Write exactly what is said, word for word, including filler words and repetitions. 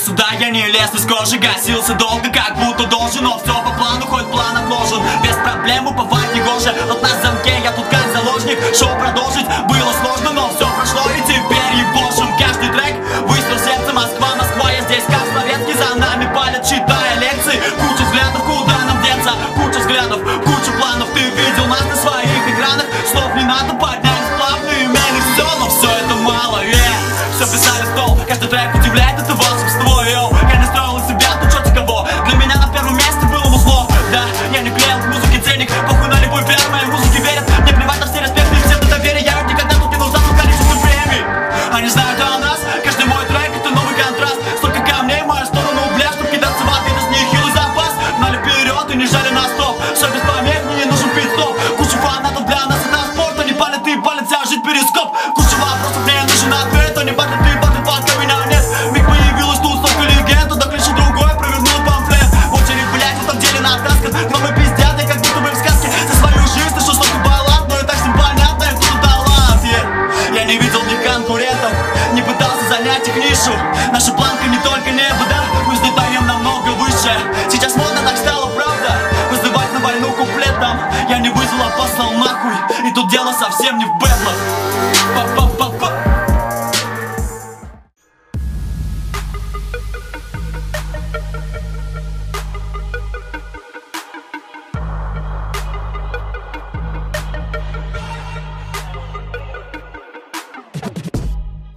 сюда я не лез из кожи, гасился долго, как будто должен. Но все по плану, хоть план отложен. Без проблем уповать не гоже. От нас в замке, я тут как заложник. Шоу продолжить было сложно, но все прошло и теперь ебошим. Каждый трек выстрел сердца. Москва, Москва, я здесь как Словенский. За нами палят, читая лекции. Куча взглядов, куда нам деться. Куча взглядов, куча планов. Ты видел нас на своих экранах. Слов не надо, поднялись плавные имели все, но все это мало, yeah. Все писали в стол, каждый трек удивляет, это волшебство, йоу. Я не строил из себя, тут черти кого. Для меня на первом месте было музло. Да, я не клеил к музыке денег. Похуй на любой пиар, моей музыке верят. Мне плевать на все респекты и все на доверие. Я ведь никогда тут не нуждал в количестве премий. Они знают о нас, каждый мой трек это новый контраст. Столько камней в мою сторону, бля, чтоб кидаться в ответ, из них хилый запас. Гнали вперед и не жали на стоп. Все без помех, мне не нужен пит-стоп. Куча фанатов, для нас это спорт. Они палят и палят, вся жить перископ.